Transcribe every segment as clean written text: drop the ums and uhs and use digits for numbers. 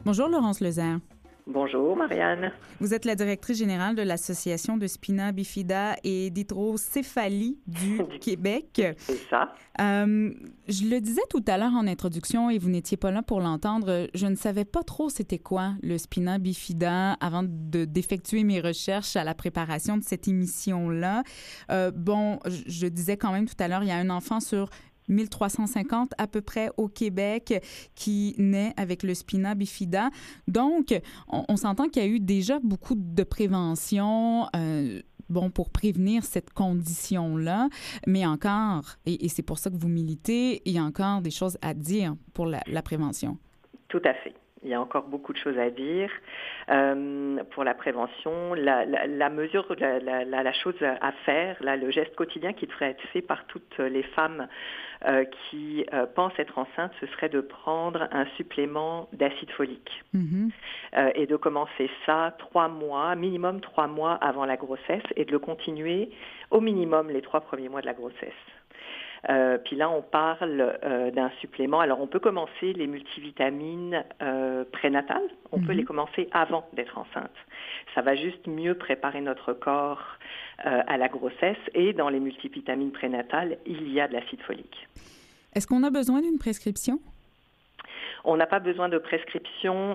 Bonjour Laurence Lezère. Bonjour Marianne. Vous êtes la directrice générale de l'Association de spina bifida et d'hydrocéphalie du Québec. C'est ça. Je le disais tout à l'heure en introduction et vous n'étiez pas là pour l'entendre. Je ne savais pas trop c'était quoi le spina bifida avant d'effectuer mes recherches à la préparation de cette émission-là. Je disais quand même tout à l'heure, il y a un enfant sur 1350 à peu près au Québec qui naît avec le spina bifida. Donc, on s'entend qu'il y a eu déjà beaucoup de prévention pour prévenir cette condition-là, mais encore, et c'est pour ça que vous militez, il y a encore des choses à dire pour la prévention. Tout à fait. Il y a encore beaucoup de choses à dire pour la prévention. La mesure, la chose à faire, là, le geste quotidien qui devrait être fait par toutes les femmes qui pensent être enceintes, ce serait de prendre un supplément d'acide folique et de commencer ça minimum 3 mois avant la grossesse et de le continuer au minimum les 3 premiers mois de la grossesse. Puis là, on parle d'un supplément. Alors, on peut commencer les multivitamines prénatales. On peut les commencer avant d'être enceinte. Ça va juste mieux préparer notre corps à la grossesse. Et dans les multivitamines prénatales, il y a de l'acide folique. Est-ce qu'on a besoin d'une prescription? On n'a pas besoin de prescription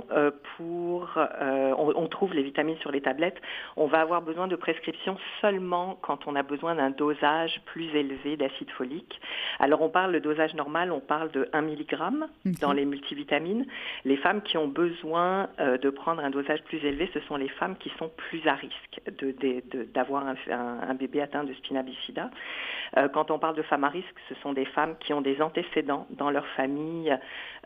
on trouve les vitamines sur les tablettes. On va avoir besoin de prescription seulement quand on a besoin d'un dosage plus élevé d'acide folique. Alors on parle, le dosage normal, on parle de 1 mg dans les multivitamines. Les femmes qui ont besoin de prendre un dosage plus élevé, ce sont les femmes qui sont plus à risque d'avoir un bébé atteint de spina bifida. Quand on parle de femmes à risque, ce sont des femmes qui ont des antécédents dans leur famille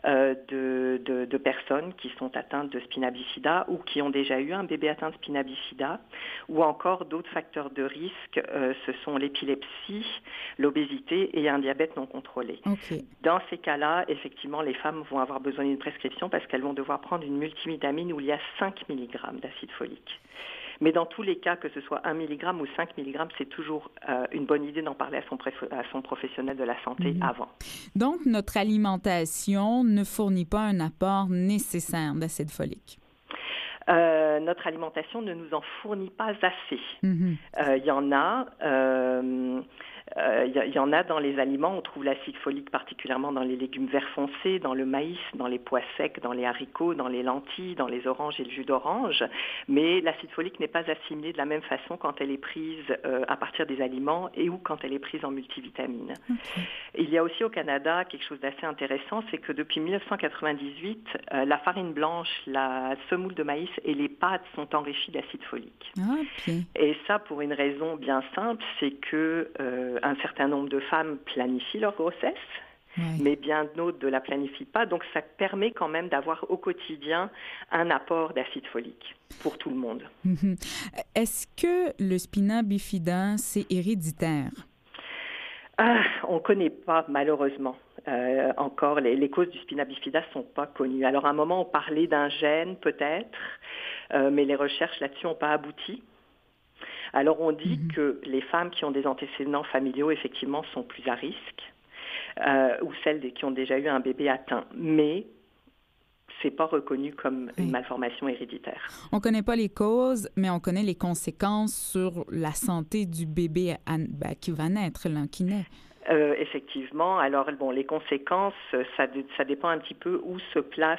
de personnes qui sont atteintes de spina bifida ou qui ont déjà eu un bébé atteint de spina bifida, ou encore d'autres facteurs de risque, ce sont l'épilepsie, l'obésité et un diabète non contrôlé. Okay. Dans ces cas-là, effectivement, les femmes vont avoir besoin d'une prescription parce qu'elles vont devoir prendre une multivitamine où il y a 5 mg d'acide folique. Mais dans tous les cas, que ce soit 1 mg ou 5 mg, c'est toujours une bonne idée d'en parler à son professionnel de la santé avant. Donc, notre alimentation ne fournit pas un apport nécessaire d'acide folique. Notre alimentation ne nous en fournit pas assez. Il y en a... Il y en a dans les aliments, on trouve l'acide folique particulièrement dans les légumes verts foncés, dans le maïs, dans les pois secs, dans les haricots, dans les lentilles, dans les oranges et le jus d'orange. Mais l'acide folique n'est pas assimilé de la même façon quand elle est prise à partir des aliments ou quand elle est prise en multivitamines. Okay. Il y a aussi au Canada quelque chose d'assez intéressant, c'est que depuis 1998, la farine blanche, la semoule de maïs et les pâtes sont enrichies d'acide folique. Okay. Et ça pour une raison bien simple, c'est que un certain nombre de femmes planifient leur grossesse, mais bien d'autres ne la planifient pas. Donc, ça permet quand même d'avoir au quotidien un apport d'acide folique pour tout le monde. Est-ce que le spina bifida, c'est héréditaire? On ne connaît pas, malheureusement. Encore, les causes du spina bifida ne sont pas connues. Alors, à un moment, on parlait d'un gène, peut-être, mais les recherches là-dessus n'ont pas abouti. Alors, on dit que les femmes qui ont des antécédents familiaux, effectivement, sont plus à risque, ou celles qui ont déjà eu un bébé atteint. Mais ce n'est pas reconnu comme une malformation héréditaire. On ne connaît pas les causes, mais on connaît les conséquences sur la santé du bébé qui va naître, là, qui naît. Effectivement. Alors, les conséquences, ça dépend un petit peu où se place,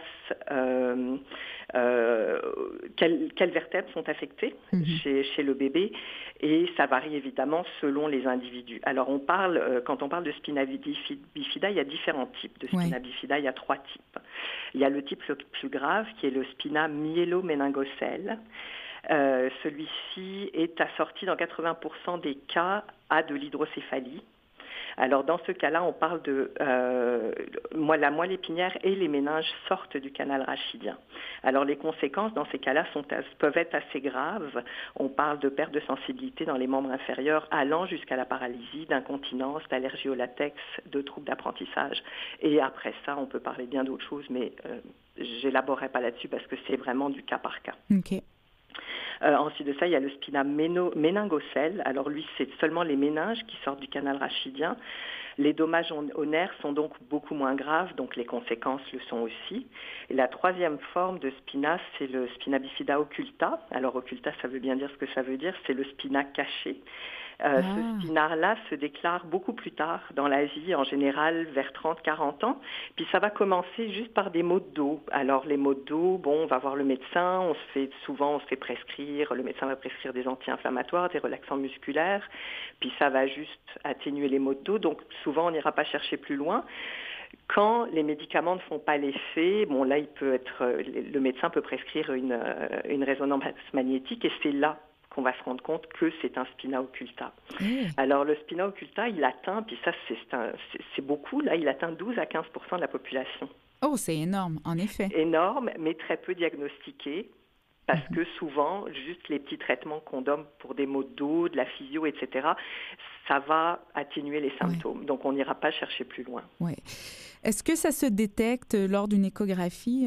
quelles vertèbres sont affectées chez le bébé, et ça varie évidemment selon les individus. Alors, quand on parle de spina bifida, il y a différents types de spina bifida, il y a 3 types. Il y a le type le plus grave qui est le spina myélo-méningocèle. Celui-ci est assorti dans 80% des cas à de l'hydrocéphalie. Alors, dans ce cas-là, on parle la moelle épinière et les méninges sortent du canal rachidien. Alors, les conséquences dans ces cas-là peuvent être assez graves. On parle de perte de sensibilité dans les membres inférieurs allant jusqu'à la paralysie, d'incontinence, d'allergie au latex, de troubles d'apprentissage. Et après ça, on peut parler bien d'autres choses, mais j'élaborerai pas là-dessus parce que c'est vraiment du cas par cas. Okay. Ensuite de ça, il y a le spinat méningocèle. Alors lui, c'est seulement les méninges qui sortent du canal rachidien. Les dommages aux nerfs sont donc beaucoup moins graves, donc les conséquences le sont aussi. Et la troisième forme de spina, c'est le spina bifida occulta. Alors occulta, ça veut bien dire ce que ça veut dire, c'est le spina caché. Ce spina-là se déclare beaucoup plus tard dans la vie, en général vers 30-40 ans. Puis ça va commencer juste par des maux de dos. Alors les maux de dos, on va voir le médecin, on se fait prescrire, le médecin va prescrire des anti-inflammatoires, des relaxants musculaires, puis ça va juste atténuer les maux de dos. Donc souvent on n'ira pas chercher plus loin. Quand les médicaments ne font pas l'effet, là le médecin peut prescrire une résonance magnétique et c'est là qu'on va se rendre compte que c'est un spina occulta. Alors le spina occulta, il atteint, puis ça c'est beaucoup, là il atteint 12 à 15% de la population. Oh, c'est énorme, en effet. Énorme, mais très peu diagnostiqué, parce que souvent, juste les petits traitements qu'on donne pour des maux de dos, de la physio, etc., ça va atténuer les symptômes. Oui. Donc on n'ira pas chercher plus loin. Oui. Est-ce que ça se détecte lors d'une échographie?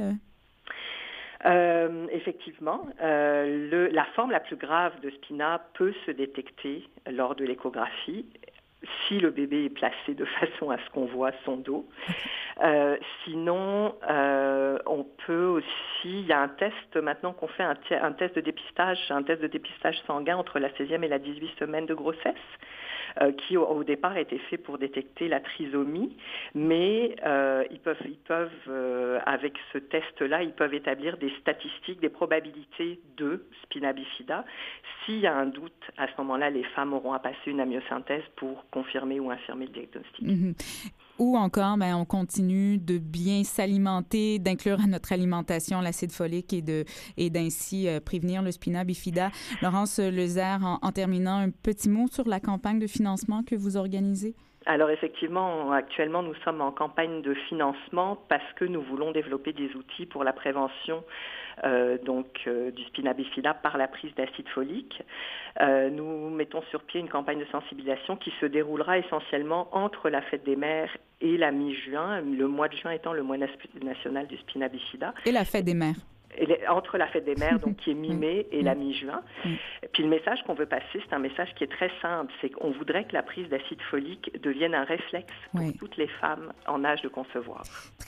Effectivement, la forme la plus grave de spina peut se détecter lors de l'échographie si le bébé est placé de façon à ce qu'on voit son dos. Sinon, on peut aussi, il y a un test maintenant qu'on fait, un test de dépistage sanguin entre la 16e et la 18e semaine de grossesse, qui au départ a été fait pour détecter la trisomie, mais ils peuvent avec ce test-là, ils peuvent établir des statistiques, des probabilités de spina bifida. S'il y a un doute, à ce moment-là, les femmes auront à passer une amniosynthèse pour confirmer ou infirmer le diagnostic. Mm-hmm. Ou encore, on continue de bien s'alimenter, d'inclure à notre alimentation l'acide folique et d'ainsi prévenir le spina bifida. Laurence Lezère, en terminant, un petit mot sur la campagne de financement que vous organisez? Alors effectivement, actuellement, nous sommes en campagne de financement parce que nous voulons développer des outils pour la prévention du spina bifida par la prise d'acide folique. Nous mettons sur pied une campagne de sensibilisation qui se déroulera essentiellement entre la fête des mères et la mi-juin, le mois de juin étant le mois national du spina bifida. Et la fête des mères. Entre la fête des mères, donc qui est mi-mai, et la mi-juin. Puis le message qu'on veut passer, c'est un message qui est très simple, c'est qu'on voudrait que la prise d'acide folique devienne un réflexe pour toutes les femmes en âge de concevoir.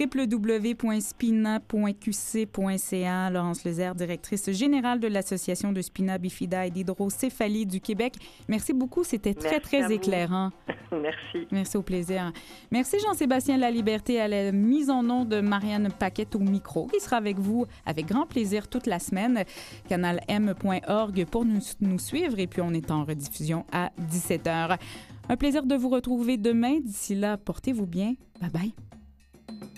www.spina.qc.ca. Laurence Lezère, directrice générale de l'Association de spina bifida et d'hydrocéphalie du Québec. Merci beaucoup, c'était très éclairant. Merci. Merci, au plaisir. Merci Jean-Sébastien Laliberté à la mise en onde de Marianne Paquette au micro, qui sera avec vous avec grand plaisir toute la semaine. canalm.org pour nous suivre et puis on est en rediffusion à 17h. Un plaisir de vous retrouver demain. D'ici là, portez-vous bien. Bye bye.